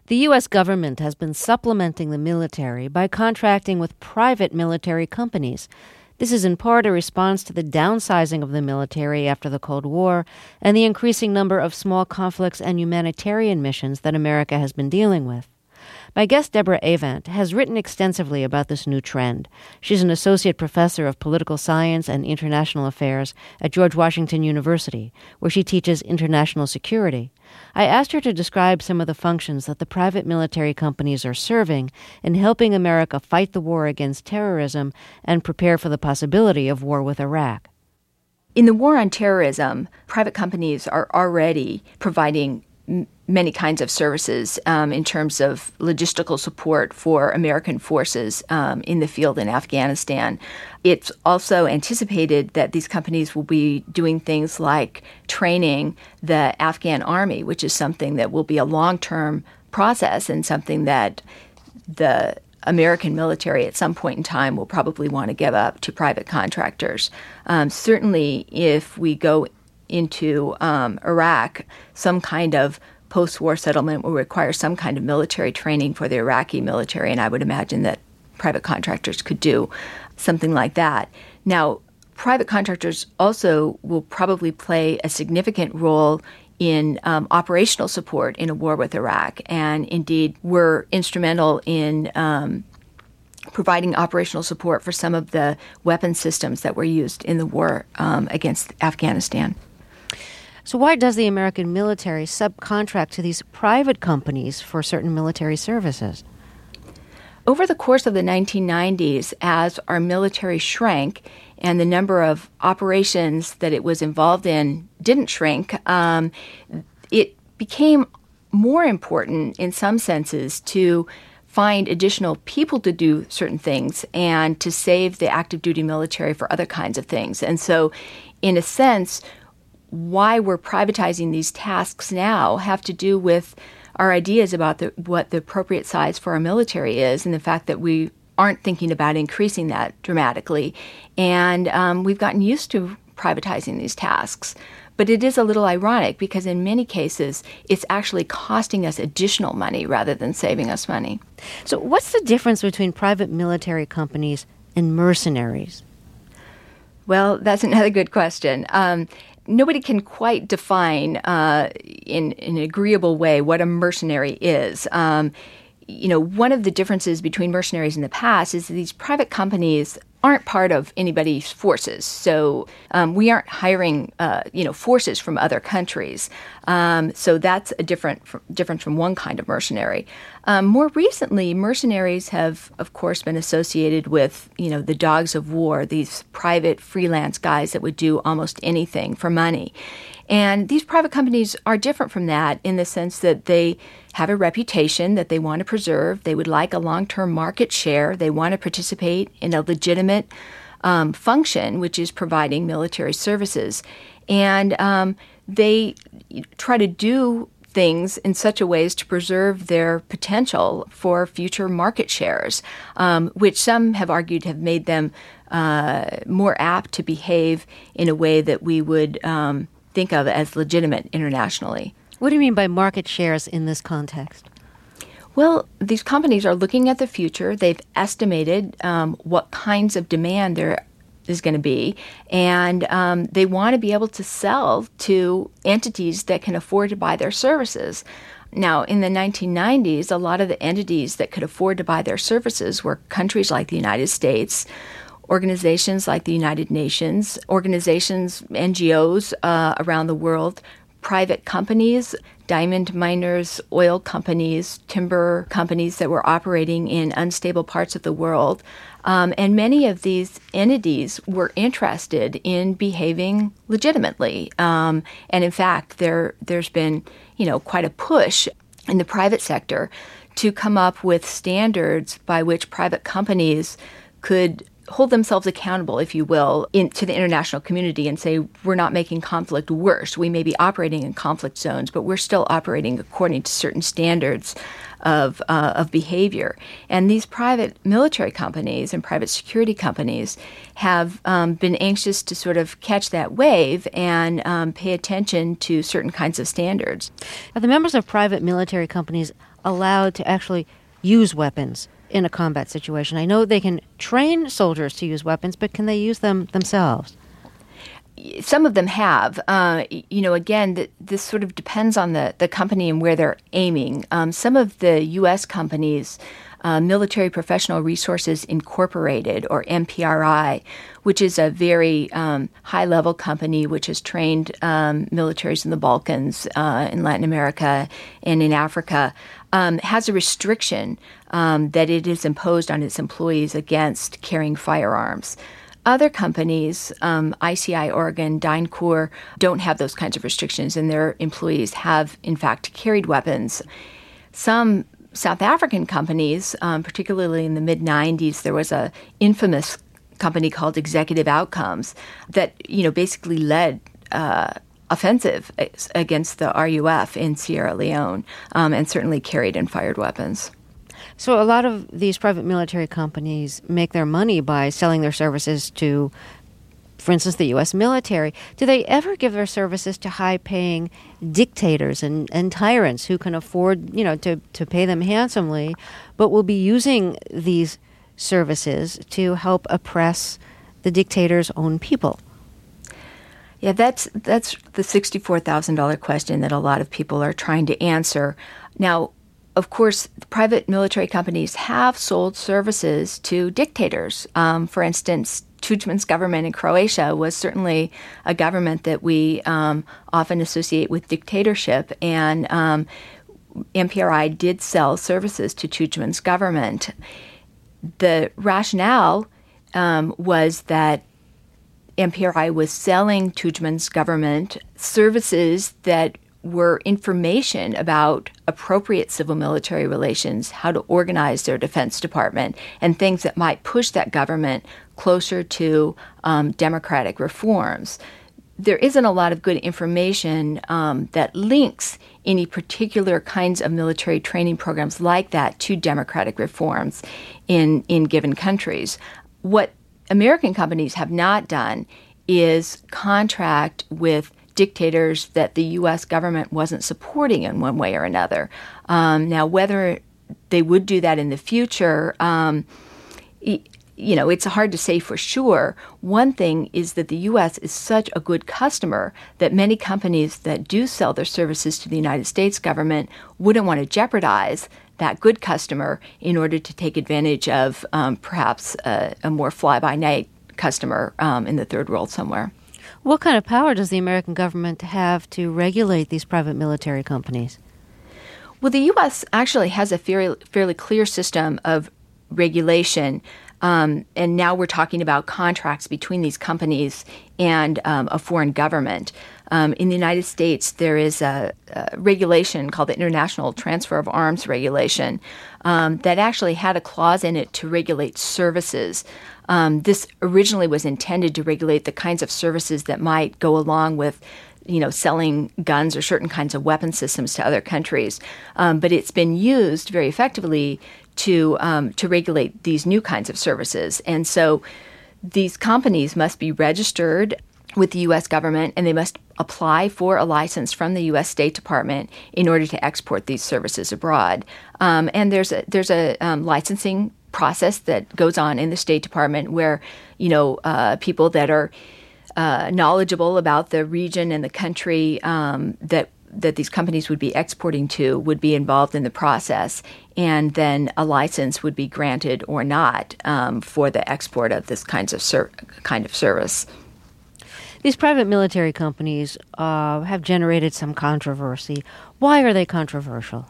The U.S. government has been supplementing the military by contracting with private military companies. This is in part a response to the downsizing of the military after the Cold War and the increasing number of small conflicts and humanitarian missions that America has been dealing with. My guest, Deborah Avent, has written extensively about this new trend. She's an associate professor of political science and international affairs at George Washington University, where she teaches international security. I asked her to describe some of the functions that the private military companies are serving in helping America fight the war against terrorism and prepare for the possibility of war with Iraq. In the war on terrorism, private companies are already providing many kinds of services in terms of logistical support for American forces in the field in Afghanistan. It's also anticipated that these companies will be doing things like training the Afghan army, which is something that will be a long-term process and something that the American military at some point in time will probably want to give up to private contractors. Certainly, if we go into Iraq, some kind of post-war settlement will require some kind of military training for the Iraqi military, and I would imagine that private contractors could do something like that. Now, private contractors also will probably play a significant role in operational support in a war with Iraq, and indeed were instrumental in providing operational support for some of the weapon systems that were used in the war against Afghanistan. So why does the American military subcontract to these private companies for certain military services? Over the course of the 1990s, as our military shrank and the number of operations that it was involved in didn't shrink, it became more important in some senses to find additional people to do certain things and to save the active duty military for other kinds of things. And so, in a sense, why we're privatizing these tasks now have to do with our ideas about what the appropriate size for our military is and the fact that we aren't thinking about increasing that dramatically. And we've gotten used to privatizing these tasks. But it is a little ironic because in many cases, it's actually costing us additional money rather than saving us money. So what's the difference between private military companies and mercenaries? Well, that's another good question. Nobody can quite define in an agreeable way what a mercenary is. One of the differences between mercenaries in the past is that these private companies aren't part of anybody's forces. So we aren't hiring, forces from other countries. So that's a different from one kind of mercenary. More recently, mercenaries have, of course, been associated with, the dogs of war, these private freelance guys that would do almost anything for money. And these private companies are different from that in the sense that they have a reputation that they want to preserve. They would like a long-term market share. They want to participate in a legitimate function, which is providing military services. And they try to do things in such a way as to preserve their potential for future market shares, which some have argued have made them more apt to behave in a way that we would think of as legitimate internationally. What do you mean by market shares in this context? Well, these companies are looking at the future. They've estimated what kinds of demand there is going to be, and they want to be able to sell to entities that can afford to buy their services. Now, in the 1990s, a lot of the entities that could afford to buy their services were countries like the United States, organizations like the United Nations, organizations, NGOs around the world, private companies, diamond miners, oil companies, timber companies that were operating in unstable parts of the world. And many of these entities were interested in behaving legitimately. And in fact, there's been, quite a push in the private sector to come up with standards by which private companies could hold themselves accountable, if you will, to the international community and say, we're not making conflict worse. We may be operating in conflict zones, but we're still operating according to certain standards of behavior. And these private military companies and private security companies have been anxious to sort of catch that wave and pay attention to certain kinds of standards. Now, the members of private military companies allowed to actually use weapons in a combat situation? I know they can train soldiers to use weapons, but can they use them themselves? Some of them have. Again, this sort of depends on the company and where they're aiming. Some of the U.S. companies, Military Professional Resources Incorporated, or MPRI, which is a very high-level company which has trained militaries in the Balkans, in Latin America, and in Africa, has a restriction that it has imposed on its employees against carrying firearms. Other companies, ICI Oregon, DynCorp, don't have those kinds of restrictions, and their employees have, in fact, carried weapons. Some South African companies, particularly in the mid-'90s, there was an infamous company called Executive Outcomes that, basically led offensive against the RUF in Sierra Leone, and certainly carried and fired weapons. So a lot of these private military companies make their money by selling their services to, for instance, the U.S. military. Do they ever give their services to high-paying dictators and tyrants who can afford, to pay them handsomely, but will be using these services to help oppress the dictator's own people? Yeah, that's the $64,000 question that a lot of people are trying to answer. Now, of course, private military companies have sold services to dictators. For instance, Tudjman's government in Croatia was certainly a government that we often associate with dictatorship, and MPRI did sell services to Tudjman's government. The rationale was that MPRI was selling Tudjman's government services that were information about appropriate civil-military relations, how to organize their Defense Department, and things that might push that government closer to democratic reforms. There isn't a lot of good information that links any particular kinds of military training programs like that to democratic reforms in given countries. What American companies have not done is contract with dictators that the U.S. government wasn't supporting in one way or another. Now, whether they would do that in the future, it's hard to say for sure. One thing is that the U.S. is such a good customer that many companies that do sell their services to the United States government wouldn't want to jeopardize that good customer in order to take advantage of perhaps a more fly-by-night customer in the third world somewhere. What kind of power does the American government have to regulate these private military companies? Well, the U.S. actually has a fairly clear system of regulation, and now we're talking about contracts between these companies and a foreign government. In the United States, there is a regulation called the International Transfer of Arms Regulation that actually had a clause in it to regulate services. This originally was intended to regulate the kinds of services that might go along with, selling guns or certain kinds of weapon systems to other countries. But it's been used very effectively to regulate these new kinds of services. And so these companies must be registered with the U.S. government, and they must apply for a license from the U.S. State Department in order to export these services abroad. And there's a licensing process that goes on in the State Department where, people that are knowledgeable about the region and the country that these companies would be exporting to would be involved in the process, and then a license would be granted or not for the export of this kind of service. These private military companies have generated some controversy. Why are they controversial?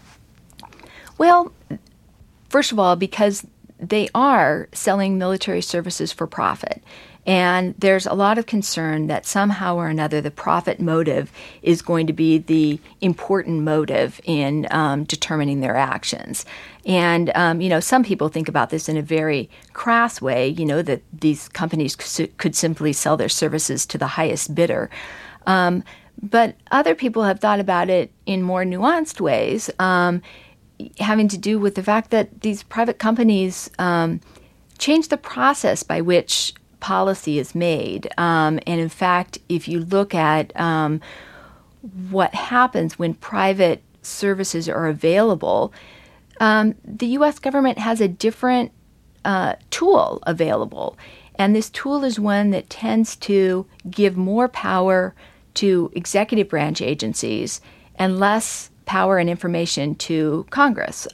Well, first of all, because they are selling military services for profit. And there's a lot of concern that somehow or another the profit motive is going to be the important motive in determining their actions. And, some people think about this in a very crass way, that these companies could simply sell their services to the highest bidder. But other people have thought about it in more nuanced ways, having to do with the fact that these private companies change the process by which policy is made. And in fact, if you look at what happens when private services are available, the U.S. government has a different tool available. And this tool is one that tends to give more power to executive branch agencies and less power and information to Congress.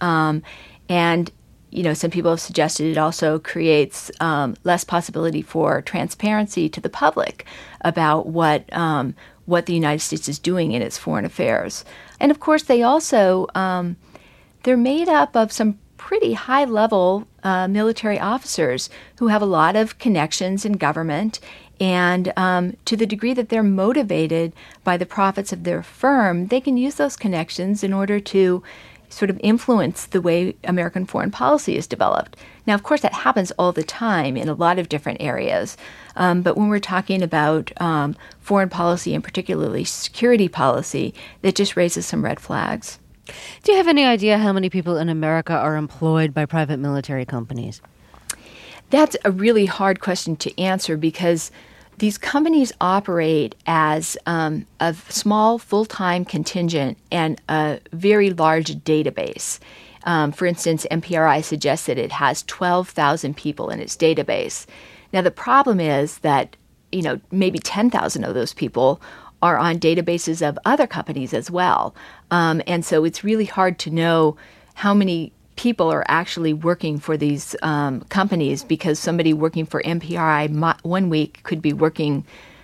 And some people have suggested it also creates less possibility for transparency to the public about what the United States is doing in its foreign affairs. And of course, they also they're made up of some pretty high-level military officers who have a lot of connections in government. And to the degree that they're motivated by the profits of their firm, they can use those connections in order to sort of influence the way American foreign policy is developed. Now, of course, that happens all the time in a lot of different areas. But when we're talking about foreign policy and particularly security policy, that just raises some red flags. Do you have any idea how many people in America are employed by private military companies? That's a really hard question to answer because these companies operate as a small full-time contingent and a very large database. For instance, MPRI suggests that it has 12,000 people in its database. Now, the problem is that, maybe 10,000 of those people are on databases of other companies as well. And so it's really hard to know how many people are actually working for these companies because somebody working for MPRI one week could be working,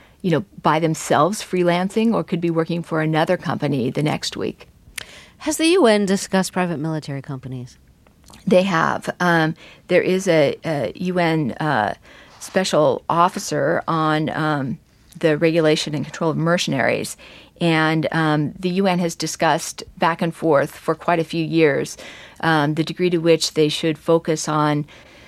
by themselves, freelancing, or could be working for another company the next week. Has the UN discussed private military companies? They have. There is a UN special officer on the regulation and control of mercenaries. And the UN has discussed back and forth for quite a few years the degree to which they should focus on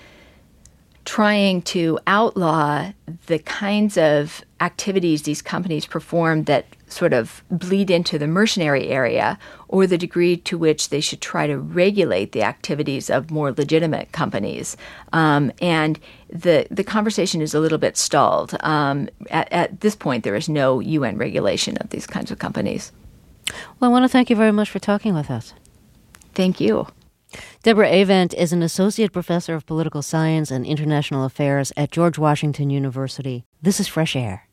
trying to outlaw the kinds of activities these companies perform that sort of bleed into the mercenary area, or the degree to which they should try to regulate the activities of more legitimate companies. And the conversation is a little bit stalled. At this point, there is no UN regulation of these kinds of companies. Well, I want to thank you very much for talking with us. Thank you. Deborah Avent is an associate professor of political science and international affairs at George Washington University. This is Fresh Air.